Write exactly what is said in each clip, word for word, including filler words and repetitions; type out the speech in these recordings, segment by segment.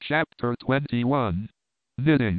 Chapter twenty-one. Knitting.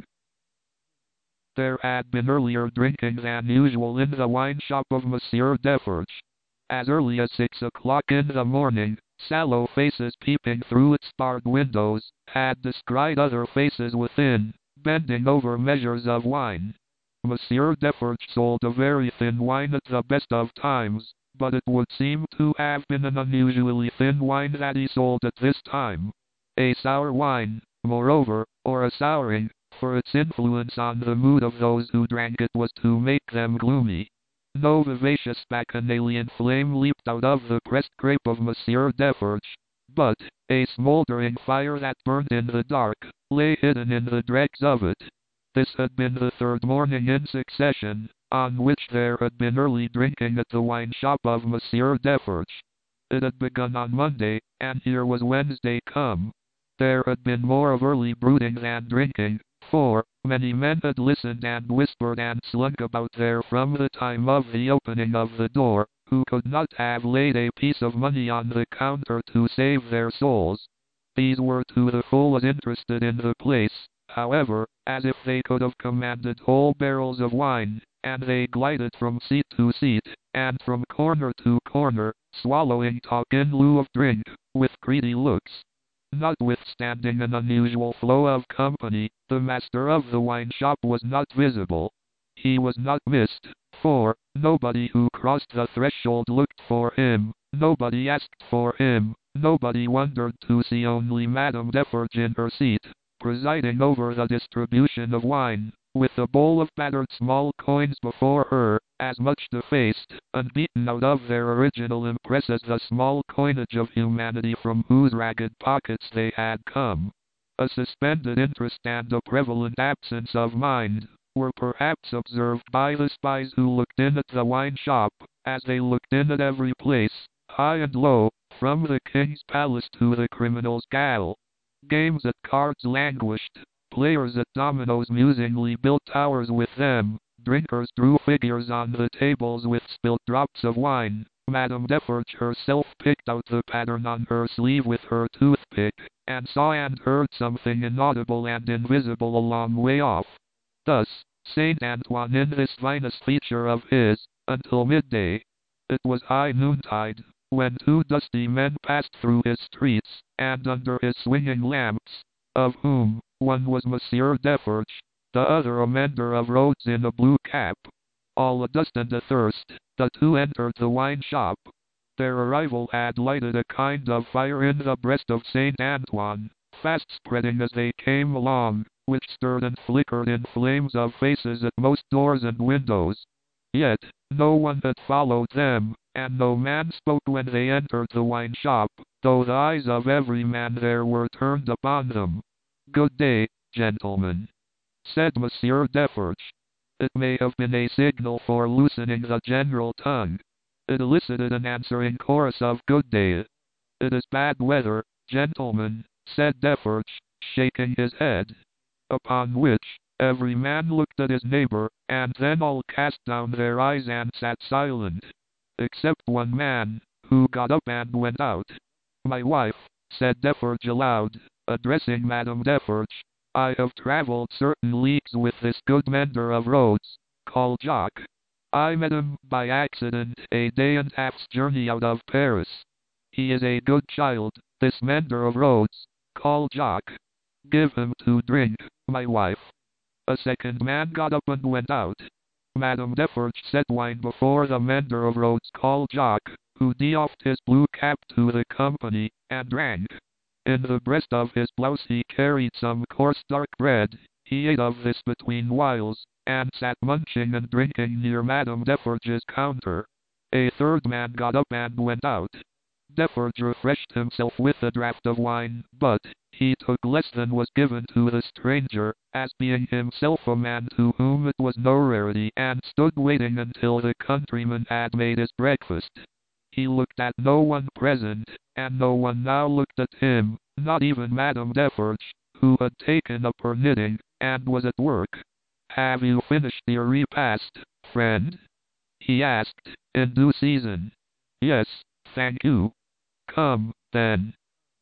There had been earlier drinking than usual in the wine shop of Monsieur Defarge. As early as six o'clock in the morning, sallow faces peeping through its barred windows, had descried other faces within, bending over measures of wine. Monsieur Defarge sold a very thin wine at the best of times, but it would seem to have been an unusually thin wine that he sold at this time. A sour wine, moreover, or a souring, for its influence on the mood of those who drank it was to make them gloomy. No vivacious bacchanalian flame leaped out of the pressed grape of Monsieur Defarge, but a smouldering fire that burned in the dark, lay hidden in the dregs of it. This had been the third morning in succession, on which there had been early drinking at the wine shop of Monsieur Defarge. It had begun on Monday, and here was Wednesday come. There had been more of early brooding than drinking, for many men had listened and whispered and slunk about there from the time of the opening of the door, who could not have laid a piece of money on the counter to save their souls. These were to the full as interested in the place, however, as if they could have commanded whole barrels of wine, and they glided from seat to seat, and from corner to corner, swallowing talk in lieu of drink, with greedy looks. Notwithstanding an unusual flow of company, the master of the wine shop was not visible. He was not missed, for nobody who crossed the threshold looked for him, nobody asked for him, nobody wondered to see only Madame Defarge in her seat, presiding over the distribution of wine, with a bowl of battered small coins before her, as much defaced and beaten out of their original impress as the small coinage of humanity from whose ragged pockets they had come. A suspended interest and a prevalent absence of mind were perhaps observed by the spies who looked in at the wine shop, as they looked in at every place, high and low, from the king's palace to the criminal's gaol. Games at cards languished. Players at dominoes musingly built towers with them. Drinkers drew figures on the tables with spilt drops of wine. Madame Defarge herself picked out the pattern on her sleeve with her toothpick, and saw and heard something inaudible and invisible a long way off. Thus, Saint Antoine in this vinous feature of his, until midday. It was high noontide, when two dusty men passed through his streets, and under his swinging lamps, of whom one was Monsieur Defarge, the other a mender of roads in a blue cap. All adust and athirst, the two entered the wine shop. Their arrival had lighted a kind of fire in the breast of Saint Antoine, fast spreading as they came along, which stirred and flickered in flames of faces at most doors and windows. Yet, no one had followed them, and no man spoke when they entered the wine shop, though the eyes of every man there were turned upon them. "Good day, gentlemen," said Monsieur Defarge. It may have been a signal for loosening the general tongue. It elicited an answering chorus of "good day." "It is bad weather, gentlemen," said Defarge, shaking his head. Upon which, every man looked at his neighbor, and then all cast down their eyes and sat silent. Except one man, who got up and went out. "My wife," said Defarge aloud, addressing Madame Defarge, "I have travelled certain leagues with this good mender of roads, called Jacques. I met him by accident a day and half's journey out of Paris. He is a good child, this mender of roads, called Jacques. Give him to drink, my wife." A second man got up and went out. Madame Defarge set wine before the mender of roads called Jacques, who doffed his blue cap to the company, and drank. In the breast of his blouse he carried some coarse dark bread. He ate of this between whiles, and sat munching and drinking near Madame Defarge's counter. A third man got up and went out. Defarge refreshed himself with a draught of wine, but he took less than was given to the stranger, as being himself a man to whom it was no rarity, and stood waiting until the countryman had made his breakfast. He looked at no one present, and no one now looked at him, not even Madame Defarge, who had taken up her knitting, and was at work. "Have you finished your repast, friend?" he asked, in due season. "Yes, thank you." "Come, then."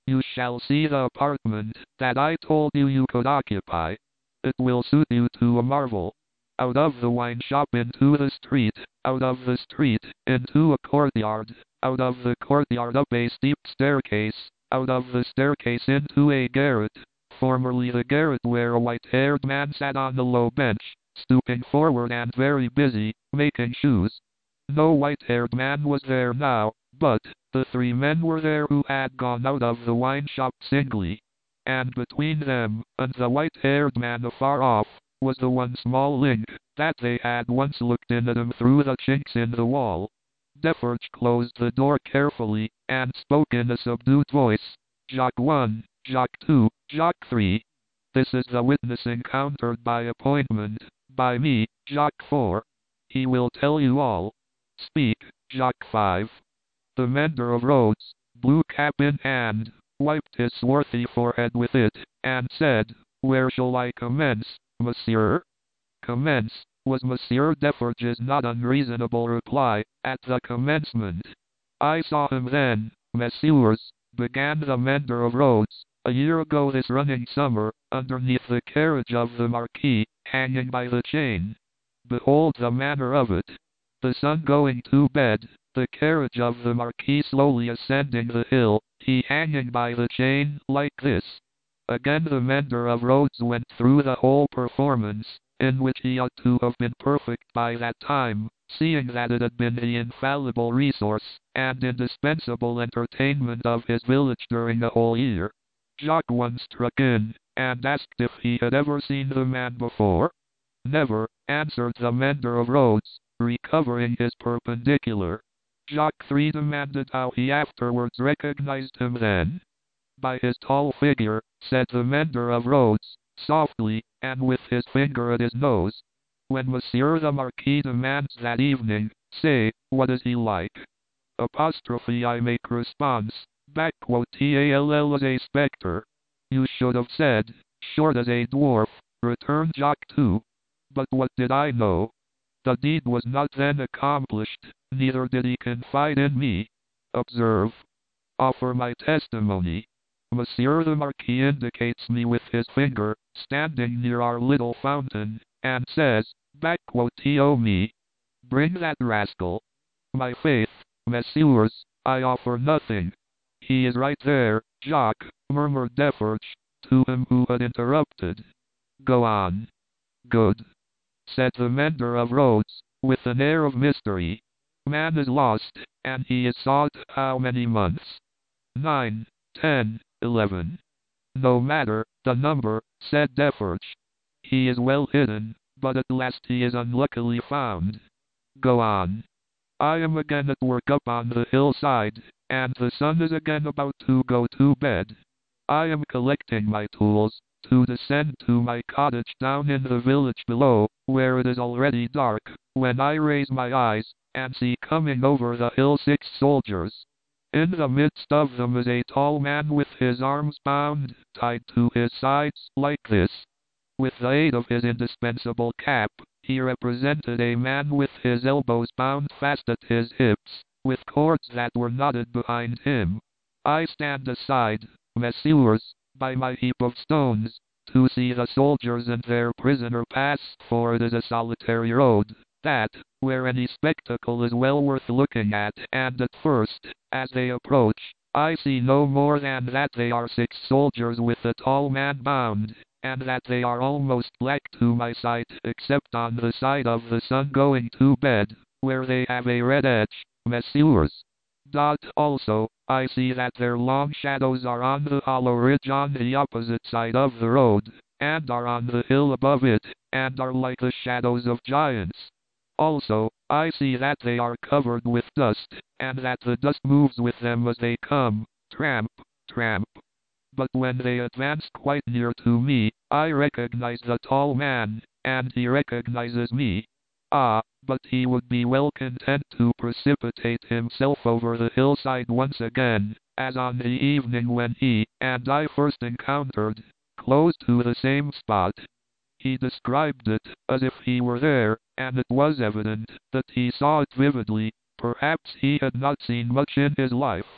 You shall see the apartment that I told you you could occupy. It will suit you to a marvel. Out of the wine shop into the street, out of the street into a courtyard, out of the courtyard up a steep staircase, out of the staircase into a garret, formerly the garret where a white-haired man sat on the low bench, stooping forward and very busy, making shoes. No white-haired man was there now, but the three men were there who had gone out of the wine shop singly. And between them and the white-haired man afar off was the one small link that they had once looked in at him through the chinks in the wall. Defarge closed the door carefully, and spoke in a subdued voice. Jacques one, Jacques two, Jacques three. This is the witness encountered by appointment, by me, Jacques four. He will tell you all. Speak, Jacques five. The mender of roads, blue cap in hand, wiped his swarthy forehead with it, and said, Where shall I commence, monsieur? Commence, was Monsieur Defarge's not unreasonable reply, at the commencement. I saw him then, messieurs, began the mender of roads, a year ago this running summer, underneath the carriage of the Marquis, hanging by the chain. Behold the manner of it. The sun going to bed, the carriage of the Marquis slowly ascending the hill, he hanging by the chain, like this. Again the mender of roads went through the whole performance, in which he ought to have been perfect by that time, seeing that it had been the infallible resource, and indispensable entertainment of his village during the whole year. Jacques one struck in, and asked if he had ever seen the man before. Never, answered the mender of roads, recovering his perpendicular. Jacques three demanded how he afterwards recognized him then. By his tall figure, said the mender of roads, softly, and with his finger at his nose. When Monsieur the Marquis demands that evening, say, what is he like? Apostrophe I make response, back quote Tall as a spectre. You should have said, short as a dwarf, returned Jacques two. But what did I know? The deed was not then accomplished, neither did he confide in me. Observe. Offer my testimony. Monsieur the Marquis indicates me with his finger, standing near our little fountain, and says, back quote to me, bring that rascal. My faith, messieurs, I offer nothing. He is right there, Jacques, murmured Defarge, to him who had interrupted. Go on. Good. Said the mender of roads, with an air of mystery. Man is lost, and he is sought how many months? Nine, ten, eleven. No matter, the number, said Defarge. He is well hidden, but at last he is unluckily found. Go on. I am again at work up on the hillside, and the sun is again about to go to bed. I am collecting my tools, to descend to my cottage down in the village below, where it is already dark, when I raise my eyes, and see coming over the hill six soldiers. In the midst of them is a tall man with his arms bound, tied to his sides, like this. With the aid of his indispensable cap, he represented a man with his elbows bound fast at his hips, with cords that were knotted behind him. I stand aside, messieurs, by my heap of stones, to see the soldiers and their prisoner pass, for it is a solitary road, that, where any spectacle is well worth looking at, and at first, as they approach, I see no more than that they are six soldiers with a tall man bound, and that they are almost black to my sight, except on the side of the sun going to bed, where they have a red edge, messieurs. Dot also, I see that their long shadows are on the hollow ridge on the opposite side of the road, and are on the hill above it, and are like the shadows of giants. Also, I see that they are covered with dust, and that the dust moves with them as they come, tramp, tramp. But when they advance quite near to me, I recognize the tall man, and he recognizes me. Ah, but he would be well content to precipitate himself over the hillside once again, as on the evening when he and I first encountered, close to the same spot. He described it as if he were there, and it was evident that he saw it vividly. Perhaps he had not seen much in his life.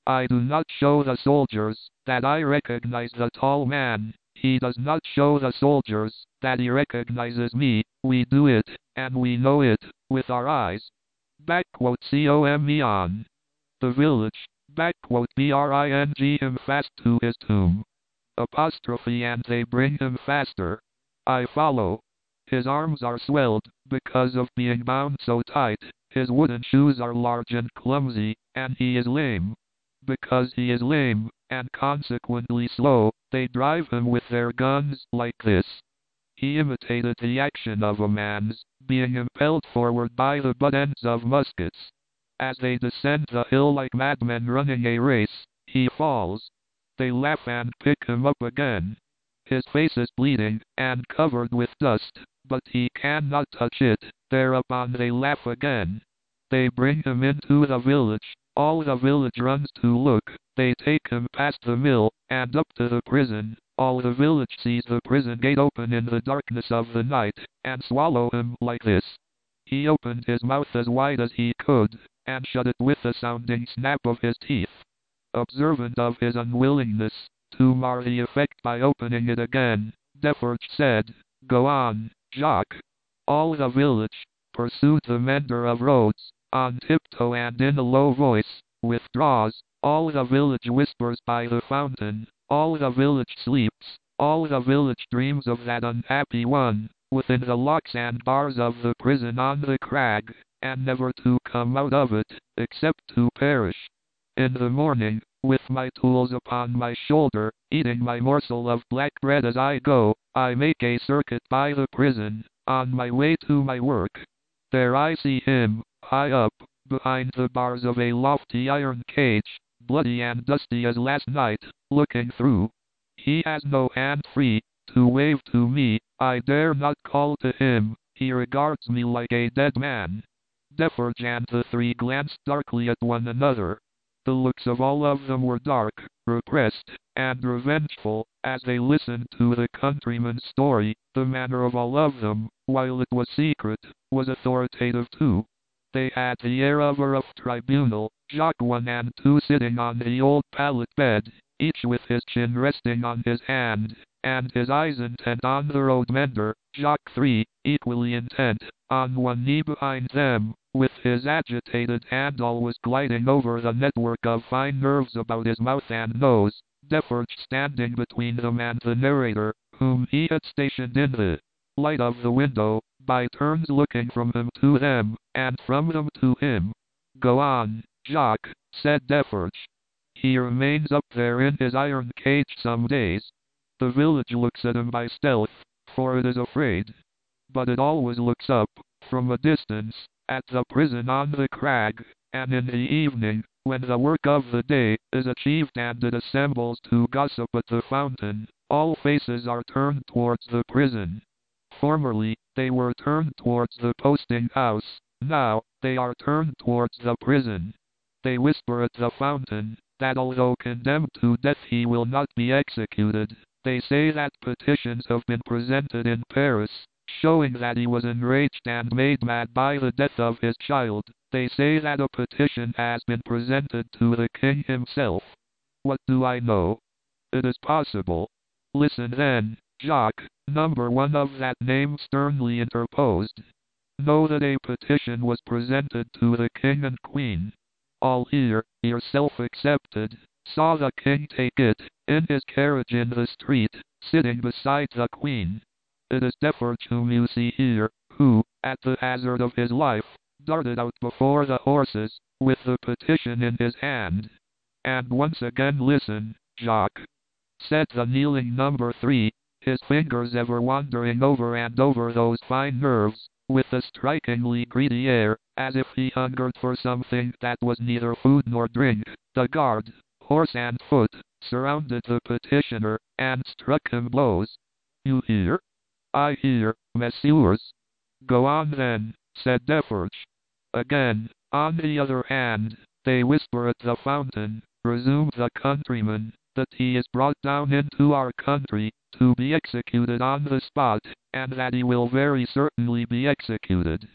I do not show the soldiers that I recognize the tall man. He does not show the soldiers that he recognizes me. We do it, and we know it, with our eyes. Backquote come on. The village, backquote bring him fast to his tomb. Apostrophe and they bring him faster. I follow. His arms are swelled, because of being bound so tight. His wooden shoes are large and clumsy, and he is lame. Because he is lame, and consequently slow, they drive him with their guns like this. He imitated the action of a man's, being impelled forward by the butt ends of muskets. As they descend the hill like madmen running a race, he falls. They laugh and pick him up again. His face is bleeding, and covered with dust, but he cannot touch it. Thereupon they laugh again. They bring him into the village. All the village runs to look. They take him past the mill, and up to the prison. All the village sees the prison gate open in the darkness of the night, and swallow him like this. He opened his mouth as wide as he could, and shut it with a sounding snap of his teeth. Observant of his unwillingness to mar the effect by opening it again, Defarge said, "Go on, Jacques." All the village, pursued the mender of roads, on tiptoe and in a low voice, withdraws. All the village whispers by the fountain. All the village sleeps. All the village dreams of that unhappy one, within the locks and bars of the prison on the crag, and never to come out of it, except to perish. In the morning, with my tools upon my shoulder, eating my morsel of black bread as I go, I make a circuit by the prison, on my way to my work. There I see him, high up, behind the bars of a lofty iron cage, bloody and dusty as last night, looking through. He has no hand free, to wave to me. I dare not call to him. He regards me like a dead man. Defarge and the three glanced darkly at one another. The looks of all of them were dark, repressed, and revengeful, as they listened to the countryman's story. The manner of all of them, while it was secret, was authoritative too. They had the air of a rough tribunal, Jacques one and two sitting on the old pallet bed, each with his chin resting on his hand, and his eyes intent on the road mender, Jacques three, equally intent, on one knee behind them, with his agitated hand always gliding over the network of fine nerves about his mouth and nose, Defarge standing between them and the narrator, whom he had stationed in the light of the window, by turns looking from him to them, and from them to him. "Go on, Jacques," said Defarge. "He remains up there in his iron cage some days. The village looks at him by stealth, for it is afraid. But it always looks up, from a distance, at the prison on the crag, and in the evening, when the work of the day is achieved and it assembles to gossip at the fountain, all faces are turned towards the prison. Formerly, they were turned towards the posting house. Now, they are turned towards the prison. They whisper at the fountain, that although condemned to death he will not be executed. They say that petitions have been presented in Paris, showing that he was enraged and made mad by the death of his child. They say that a petition has been presented to the king himself. What do I know? It is possible. Listen then, Jacques." Number one of that name sternly interposed. "Know that a petition was presented to the king and queen. All here, yourself excepted, saw the king take it, in his carriage in the street, sitting beside the queen. It is Defarge whom you see here, who, at the hazard of his life, darted out before the horses, with the petition in his hand. And once again listen, Jacques," said the kneeling number three, his fingers ever wandering over and over those fine nerves, with a strikingly greedy air, as if he hungered for something that was neither food nor drink. The guard, horse and foot, surrounded the petitioner, and struck him blows. "You hear?" "I hear, messieurs." "Go on then," said Defarge. Again, "On the other hand, they whisper at the fountain," resumed the countryman, "that he is brought down into our country, to be executed on the spot, and that he will very certainly be executed.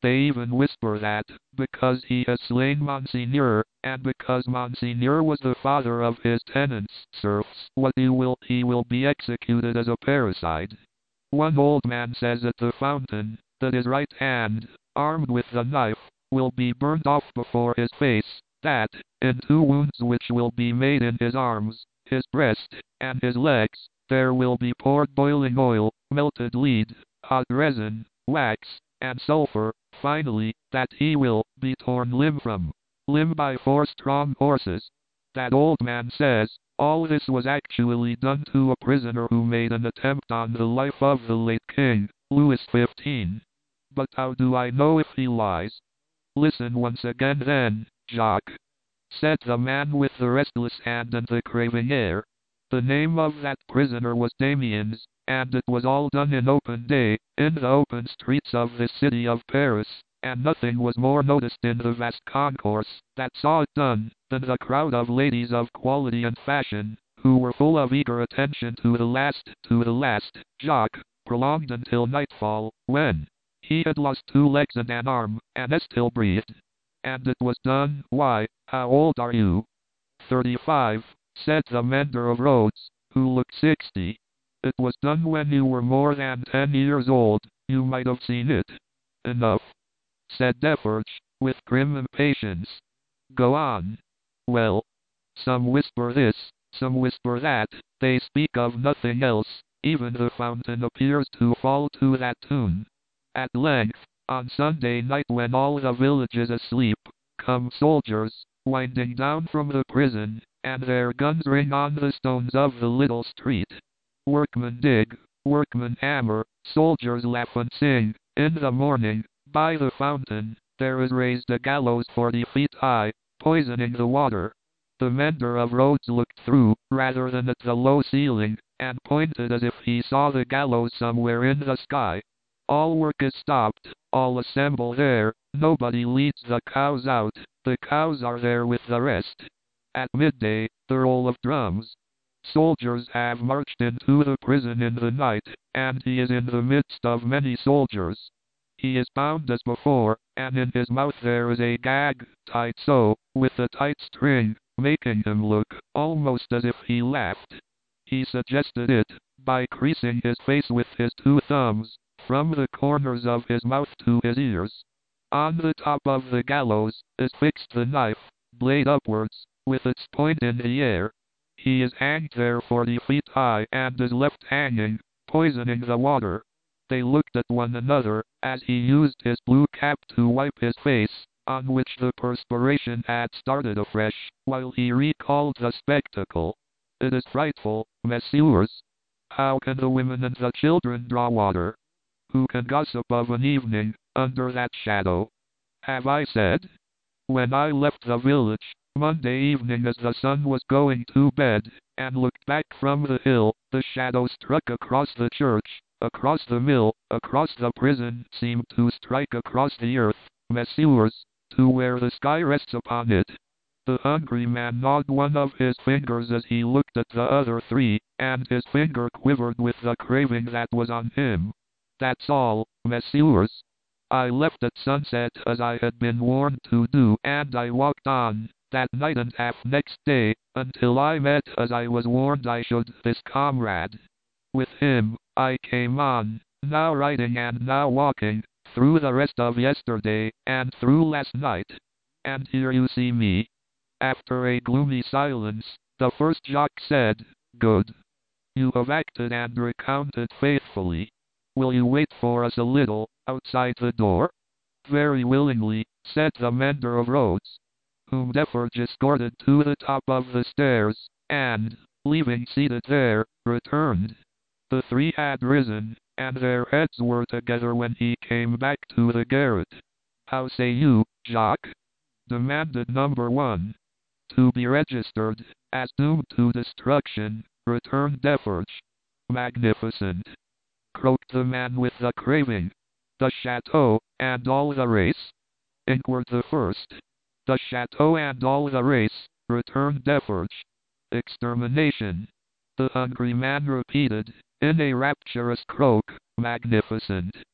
They even whisper that, because he has slain Monseigneur, and because Monseigneur was the father of his tenants, serfs, what he will, he will be executed as a parricide. One old man says at the fountain, that his right hand, armed with the knife, will be burned off before his face, that, in two wounds which will be made in his arms, his breast, and his legs, there will be poured boiling oil, melted lead, hot resin, wax, and sulfur, finally, that he will be torn limb from limb by four strong horses. That old man says, all this was actually done to a prisoner who made an attempt on the life of the late King, Louis the fifteenth. But how do I know if he lies? Listen once again then, Jacques, said the man with the restless hand and the craving air. The name of that prisoner was Damiens, and it was all done in open day, in the open streets of the city of Paris, and nothing was more noticed in the vast concourse that saw it done, than the crowd of ladies of quality and fashion, who were full of eager attention to the last, to the last, Jacques, prolonged until nightfall, when he had lost two legs and an arm, and still breathed. And it was done. Why, how old are you? Thirty-five, said the mender of roads, who looked sixty. It was done when you were more than ten years old, you might have seen it. Enough, said Defarge, with grim impatience. Go on. Well, some whisper this, some whisper that, they speak of nothing else, even the fountain appears to fall to that tune. At length, on Sunday night when all the village is asleep, come soldiers, winding down from the prison, and their guns ring on the stones of the little street. Workmen dig, workmen hammer, soldiers laugh and sing. In the morning, by the fountain, there is raised a gallows forty feet high, poisoning the water. The mender of roads looked through, rather than at the low ceiling, and pointed as if he saw the gallows somewhere in the sky. All work is stopped, all assemble there, nobody leads the cows out, the cows are there with the rest. At midday, the roll of drums. Soldiers have marched into the prison in the night, and he is in the midst of many soldiers. He is bound as before, and in his mouth there is a gag, tied so, with a tight string, making him look almost as if he laughed. He suggested it, by creasing his face with his two thumbs, from the corners of his mouth to his ears. On the top of the gallows is fixed the knife, blade upwards, with its point in the air. He is hanged there forty feet high and is left hanging, poisoning the water. They looked at one another, as he used his blue cap to wipe his face, on which the perspiration had started afresh, while he recalled the spectacle. It is frightful, messieurs. How can the women and the children draw water? Who can gossip of an evening, under that shadow? Have I said? When I left the village, Monday evening as the sun was going to bed, and looked back from the hill, the shadow struck across the church, across the mill, across the prison, seemed to strike across the earth, messieurs, to where the sky rests upon it. The hungry man gnawed one of his fingers as he looked at the other three, and his finger quivered with the craving that was on him. That's all, messieurs. I left at sunset as I had been warned to do, and I walked on, that night and half next day, until I met, as I was warned I should, this comrade. With him, I came on, now riding and now walking, through the rest of yesterday, and through last night. And here you see me. After a gloomy silence, the first Jacques said, Good. You have acted and recounted faithfully. Will you wait for us a little, outside the door? Very willingly, said the mender of roads, whom Defarge escorted to the top of the stairs, and, leaving seated there, returned. The three had risen, and their heads were together when he came back to the garret. How say you, Jacques? Demanded number one. To be registered, as doomed to destruction, returned Defarge. Magnificent, croaked the man with the craving. The chateau, and all the race? Inquired the first. The chateau and all the race, returned Defarge. Extermination, the hungry man repeated, in a rapturous croak. Magnificent.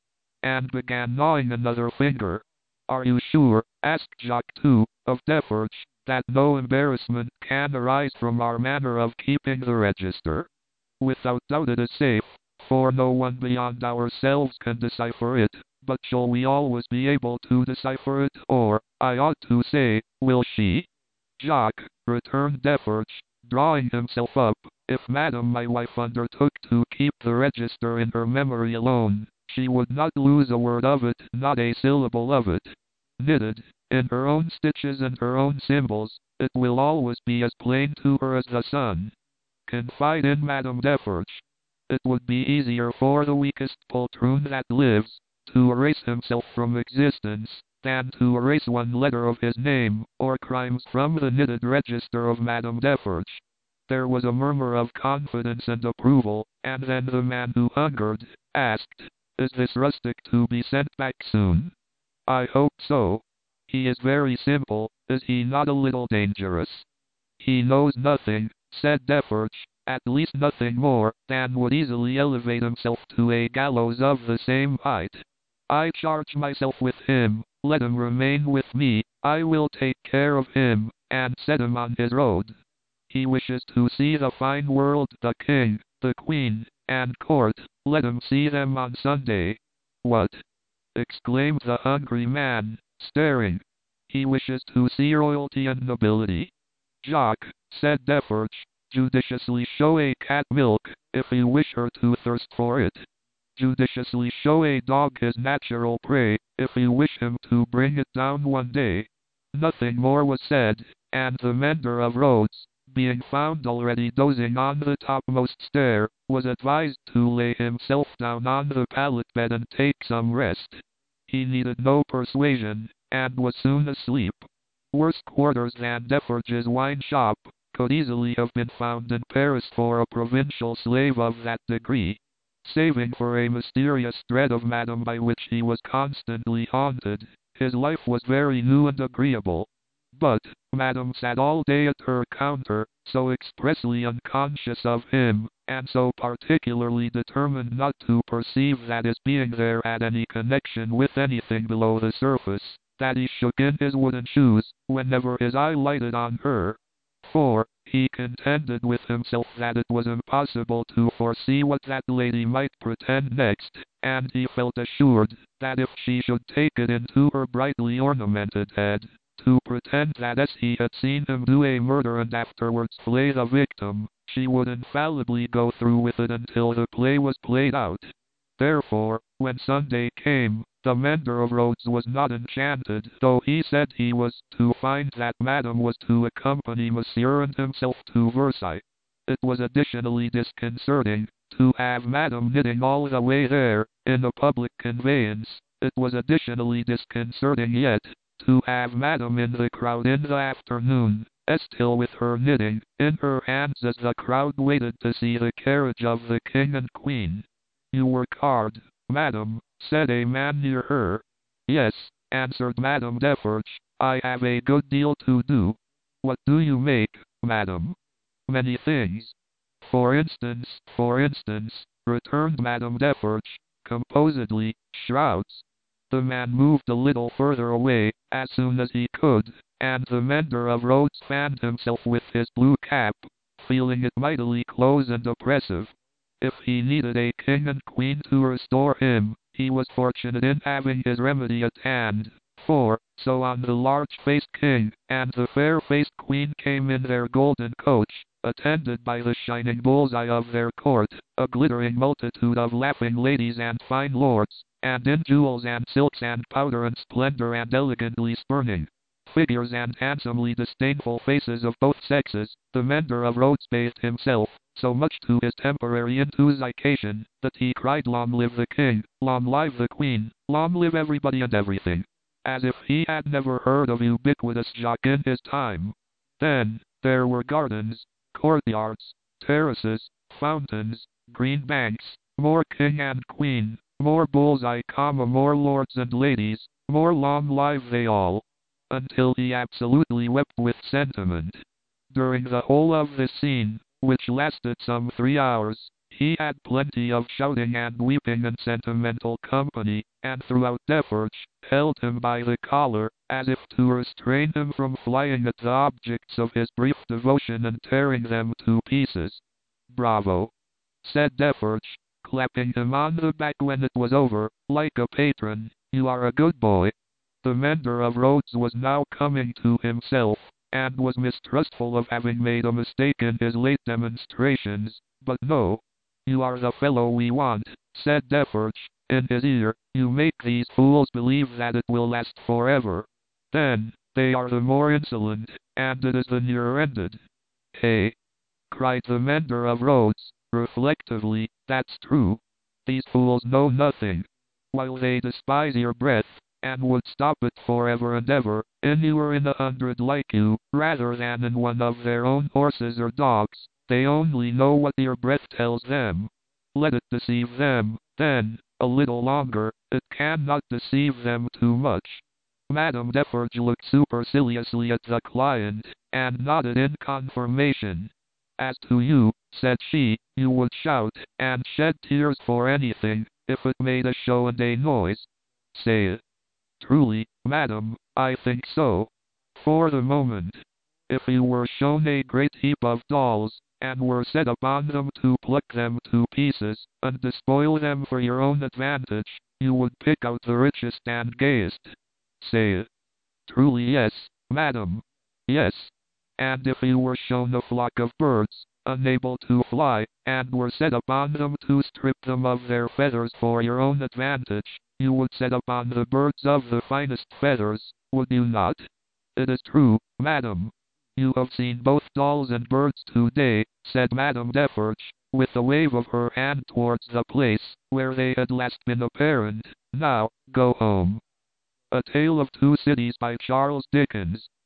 and began gnawing another finger. Are you sure, asked Jacques too, of Defarge, that no embarrassment can arise from our manner of keeping the register? Without doubt it is safe, for no one beyond ourselves can decipher it, but shall we always be able to decipher it, or, I ought to say, will she? Jacques, returned Defarge, drawing himself up, if Madam my wife undertook to keep the register in her memory alone, she would not lose a word of it, not a syllable of it. Knitted, in her own stitches and her own symbols, it will always be as plain to her as the sun. Confide in Madam Defarge. It would be easier for the weakest poltroon that lives, to erase himself from existence, than to erase one letter of his name, or crimes from the knitted register of Madam Defarge. There was a murmur of confidence and approval, and then the man who hungered, asked, Is this rustic to be sent back soon? I hope so. He is very simple, is he not a little dangerous? He knows nothing, said Defarge, at least nothing more, than would easily elevate himself to a gallows of the same height. I charge myself with him, let him remain with me, I will take care of him, and set him on his road. He wishes to see the fine world, the king, the queen, and court, let him see them on Sunday. What? Exclaimed the hungry man, staring. He wishes to see royalty and nobility. Jacques, said Defarge, judiciously show a cat milk, if you wish her to thirst for it. Judiciously show a dog his natural prey, if you wish him to bring it down one day. Nothing more was said, and the mender of roads, being found already dozing on the topmost stair, was advised to lay himself down on the pallet bed and take some rest. He needed no persuasion, and was soon asleep. Worse quarters than Defarge's wine shop could easily have been found in Paris for a provincial slave of that degree. Saving for a mysterious dread of Madame by which he was constantly haunted, his life was very new and agreeable. But, Madame sat all day at her counter, so expressly unconscious of him, and so particularly determined not to perceive that his being there had any connection with anything below the surface, that he shook in his wooden shoes, whenever his eye lighted on her. For, he contended with himself that it was impossible to foresee what that lady might pretend next, and he felt assured, that if she should take it into her brightly ornamented head, to pretend that as he had seen him do a murder and afterwards flay the victim, she would infallibly go through with it until the play was played out. Therefore, when Sunday came, the mender of roads was not enchanted, though he said he was, to find that Madame was to accompany Monsieur and himself to Versailles. It was additionally disconcerting, to have Madame knitting all the way there, in a public conveyance. It was additionally disconcerting yet, to have Madame in the crowd in the afternoon, still with her knitting in her hands as the crowd waited to see the carriage of the king and queen. You work hard, Madame, said a man near her. Yes, answered Madame Defarge, I have a good deal to do. What do you make, Madame? Many things. For instance, for instance, returned Madame Defarge, composedly, shrouds. The man moved a little further away, as soon as he could, and the mender of roads fanned himself with his blue cap, feeling it mightily close and oppressive. If he needed a king and queen to restore him, he was fortunate in having his remedy at hand, for, so on the large-faced king and the fair-faced queen came in their golden coach, attended by the shining bullseye of their court, a glittering multitude of laughing ladies and fine lords, and in jewels and silks and powder and splendor and elegantly spurning figures and handsomely disdainful faces of both sexes, the mender of roads bathed himself, so much to his temporary intoxication, that he cried long live the king, long live the queen, long live everybody and everything, as if he had never heard of ubiquitous Jacques in his time. Then, there were gardens, courtyards, terraces, fountains, green banks, more king and queen, more bullseye, comma, more lords and ladies, more long live they all, until he absolutely wept with sentiment. During the whole of this scene, which lasted some three hours, He had plenty of shouting and weeping and sentimental company, and throughout Defarge held him by the collar, as if to restrain him from flying at the objects of his brief devotion and tearing them to pieces. "Bravo!" said Defarge, clapping him on the back when it was over, like a patron. "You are a good boy." The mender of roads was now coming to himself, and was mistrustful of having made a mistake in his late demonstrations, but no. "You are the fellow we want," said Defarge in his ear. "You make these fools believe that it will last forever. Then, they are the more insolent, and it is the nearer ended." "Hey!" cried the mender of roads, reflectively, "that's true. These fools know nothing. While they despise your breath, and would stop it forever and ever, anywhere in a hundred like you, rather than in one of their own horses or dogs, they only know what your breath tells them. Let it deceive them, then, a little longer. It cannot deceive them too much." Madame Defarge looked superciliously at the client, and nodded in confirmation. "As to you," said she, "you would shout, and shed tears for anything, if it made a show and a noise. Say it." "Truly, madam, I think so. For the moment. If you were shown a great heap of dolls, and were set upon them to pluck them to pieces, and despoil them for your own advantage, you would pick out the richest and gayest. Say it." "Truly yes, madam. Yes. And if you were shown a flock of birds, unable to fly, and were set upon them to strip them of their feathers for your own advantage, you would set upon the birds of the finest feathers, would you not?" "It is true, madam." "You have seen both dolls and birds today," said Madame Defarge, with a wave of her hand towards the place where they had last been apparent. "Now, go home." A Tale of Two Cities by Charles Dickens.